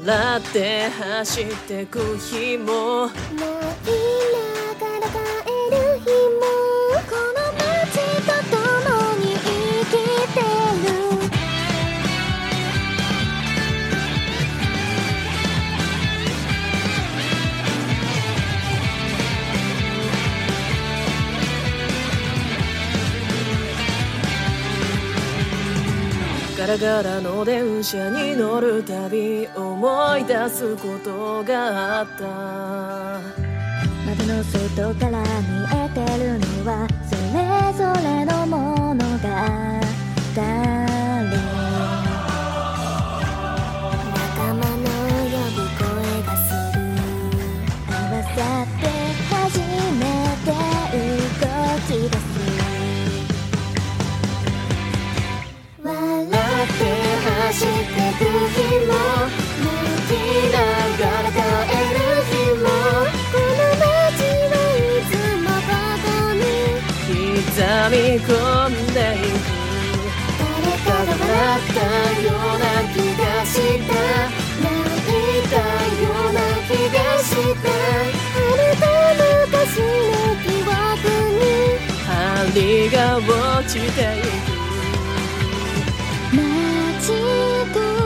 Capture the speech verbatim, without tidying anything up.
笑って走ってく日も泣きながら帰る日もこの街と共に生きてる。 ガラガラの電車に乗るたび思い出すことがあった。 窓の外から見えてるのはそれぞれの物語。仲間の呼ぶ声がする。合わさって初めて動き出す。笑って走ってく日も泣きながら帰る日もこの街はいつもここに刻み込んでいく。 誰かが笑ったような気がした泣いたような気がしたあなた昔の記憶に針が落ちていく。 街と